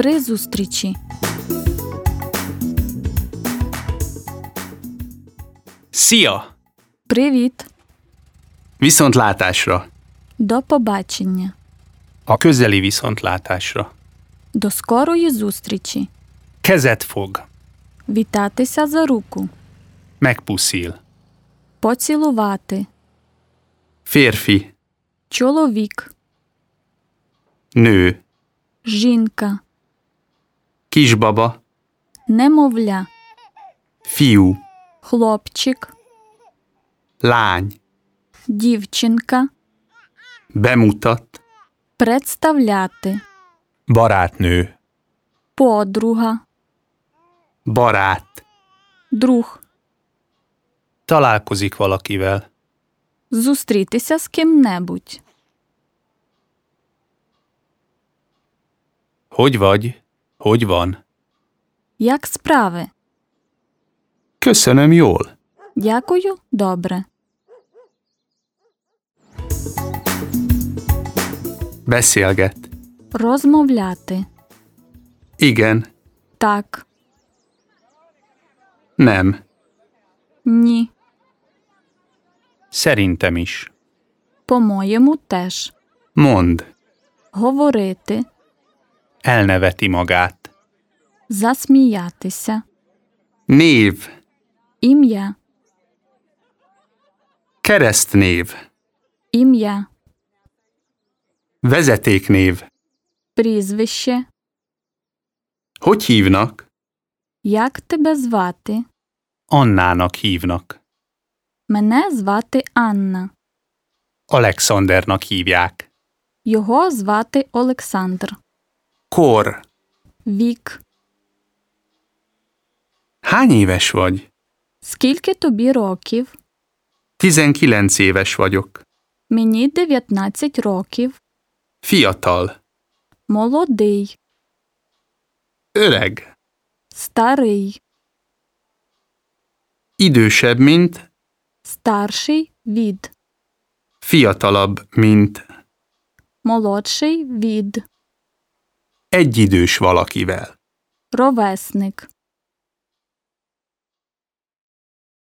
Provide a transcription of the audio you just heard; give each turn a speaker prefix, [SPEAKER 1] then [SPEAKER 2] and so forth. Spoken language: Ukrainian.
[SPEAKER 1] При зустрічі.
[SPEAKER 2] Szia!
[SPEAKER 1] Привіт.
[SPEAKER 2] Viszontlátásra!
[SPEAKER 1] До побачення.
[SPEAKER 2] A közeli viszontlátásra.
[SPEAKER 1] До скорої зустрічі.
[SPEAKER 2] Kezet fog.
[SPEAKER 1] Вітатися за руку.
[SPEAKER 2] Megpuszil.
[SPEAKER 1] Поцілувати.
[SPEAKER 2] Férfi.
[SPEAKER 1] Чоловік.
[SPEAKER 2] Nő.
[SPEAKER 1] Жінка.
[SPEAKER 2] Kisbaba.
[SPEAKER 1] Немовля.
[SPEAKER 2] Fiú.
[SPEAKER 1] Хлопчик.
[SPEAKER 2] Lány.
[SPEAKER 1] Дівчинка.
[SPEAKER 2] Bemutat.
[SPEAKER 1] Представляти.
[SPEAKER 2] Barátnő.
[SPEAKER 1] Подруга.
[SPEAKER 2] Barát.
[SPEAKER 1] Друг.
[SPEAKER 2] Találkozik valakivel.
[SPEAKER 1] Зустрітися з ким-небудь.
[SPEAKER 2] Hogy vagy? Hogy van?
[SPEAKER 1] Як справи?
[SPEAKER 2] Köszönöm jól.
[SPEAKER 1] Дякую, добре.
[SPEAKER 2] Beszélget.
[SPEAKER 1] Розмовляти.
[SPEAKER 2] Igen.
[SPEAKER 1] Так.
[SPEAKER 2] Nem.
[SPEAKER 1] Ні.
[SPEAKER 2] Szerintem is.
[SPEAKER 1] По-моєму, теж.
[SPEAKER 2] Mond.
[SPEAKER 1] Говорити.
[SPEAKER 2] Elneveti magát.
[SPEAKER 1] Засміятися.
[SPEAKER 2] Név.
[SPEAKER 1] Ім'я.
[SPEAKER 2] Keresztnév.
[SPEAKER 1] Ім'я.
[SPEAKER 2] Vezetéknév.
[SPEAKER 1] Прізвище.
[SPEAKER 2] Hogy hívnak?
[SPEAKER 1] Як тебе звати?
[SPEAKER 2] Annának hívnak.
[SPEAKER 1] Мене звати Анна.
[SPEAKER 2] Alexandernak hívják.
[SPEAKER 1] Його звати Олександр.
[SPEAKER 2] Kor.
[SPEAKER 1] Вік.
[SPEAKER 2] Hány éves vagy?
[SPEAKER 1] Скільки тобі років?
[SPEAKER 2] 19 éves vagyok.
[SPEAKER 1] Мені 19 років.
[SPEAKER 2] Fiatal.
[SPEAKER 1] Молодий.
[SPEAKER 2] Öreg.
[SPEAKER 1] Старий.
[SPEAKER 2] Idősebb, mint.
[SPEAKER 1] Старший від.
[SPEAKER 2] Fiatalabb, mint.
[SPEAKER 1] Молодший від.
[SPEAKER 2] Egyidős valakivel.
[SPEAKER 1] Ровесник.